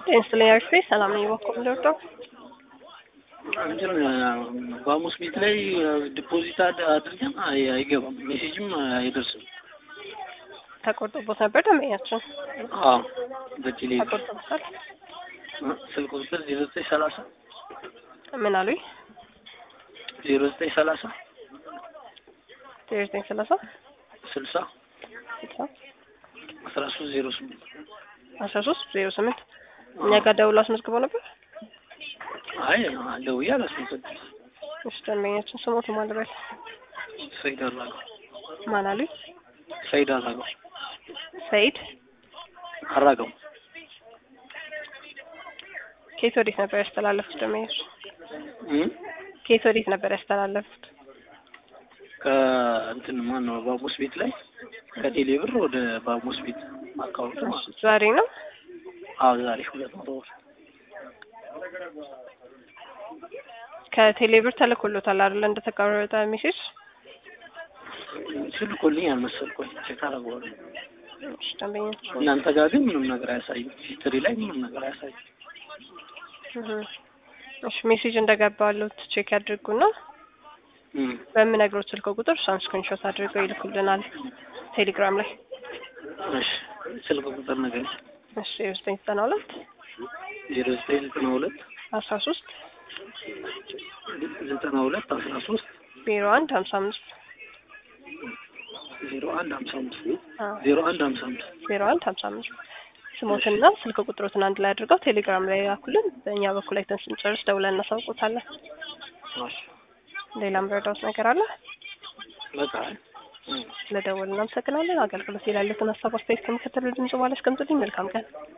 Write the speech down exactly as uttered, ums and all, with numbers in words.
ኢንስታሌሽን ስፔስ ሰላም ነው ይወቀው ዶክተር እንትን ባሙስ ቤት ላይ ዲፖዚት አድርገን አይገባም ሜሴጅም አይደርስም። ተቆርጦበት ነበር ደመኛችን። አዎ በቴሌ ተቆርጦበት ስልክ ቁጥር ዜሮ ዘጠኝ ሰላሳ ምን አሉኝ? ዜሮ ዘጠኝ ሰላሳ ዜሮ ዘጠኝ ሰላሳ ስልሳ ስልሳ አስራ ሶስት ዜሮ ስምንት አስራ ሶስት ዜሮ ስምንት እኛ ጋር ደውሎ አስመዝግበው ነበር። አይ ደውዬ አላስመዘገብኩም። እሺ ደንበኛችን ስሞቱ ማን ልበል? ሰይድ አራጋው። ማን አሉኝ? ሰይድ አራጋው። ሰይድ አራጋው። ከየት ወዴት ነበር ያስተላለፉት ደንበኛችን? እም ከየት ወዴት ነበር ያስተላለፉት? ከእንትን ማን ነው ባሙስ ቤት ላይ ከቴሌ ብር ወደ ባሙስ ቤት አካውንት ማለት ነው። ዛሬ ነው? አዎ ዛሬ ሁለት መቶ ብር ከቴሌ ብር ተልኮሎታል አይደል? እንደተቀረጠ ሜሴጅ ስልኮልኝ አልመሰልኩኝ ቼክ አደረገዋለሁ። እሺ ደንበኛችን እናንተ ጋር ግን ምንም ነገር አያሳይም። ሂስትሪ ላይ ምንም ነገር አያሳይም። እሺ ሜሴጅ እንደገባሉት ቼክ ያድርጉና እም በምነግሮት ስልክ ቁጥር እሷን ስክሪንሾት አድርገው ይልኩልናል ቴሌግራም ላይ። እሺ ስልክ ቁጥር ነገር እሺ ዘጠኝ ዘጠና ሁለት ዜሮ ዘጠኝ ዘጠና ሁለት አስራ ሶስት ዘጠና ሁለት አስራ ሶስት ዜሮ አንድ ሀምሳ አምስት ዜሮ አንድ ሀምሳ አምስት ዜሮ አንድ ሀምሳ አምስት ዜሮ አንድ ሀምሳ አምስት ስሞትና ስልክ ቁጥሮትን አንድ ላይ አድርገው ቴሌግራም ላይ ያኩልን። በእኛ በኩል አይተን ስንጨርስ ደውለን እናሳውቆታለን። እሺ ሌላም በረዳውት ነገር አለ? በቃ ስለደወልን እናመሰግናለን። አገልግሎት ይላልኩን ሀሳብ አስተያየት ከመከተሉ ድምጽ ባለ አስቀምጡልኝ። መልካም ቀን።